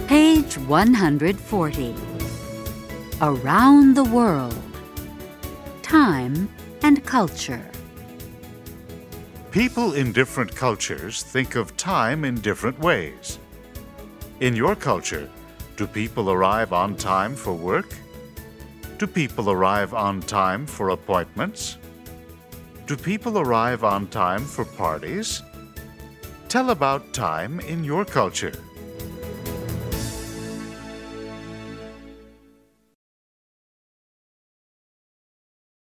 Page 140. Around the World. Time and Culture. People in different cultures think of time in different ways. In your culture, do people arrive on time for work? Do people arrive on time for appointments? Do people arrive on time for parties? Tell about time in your culture.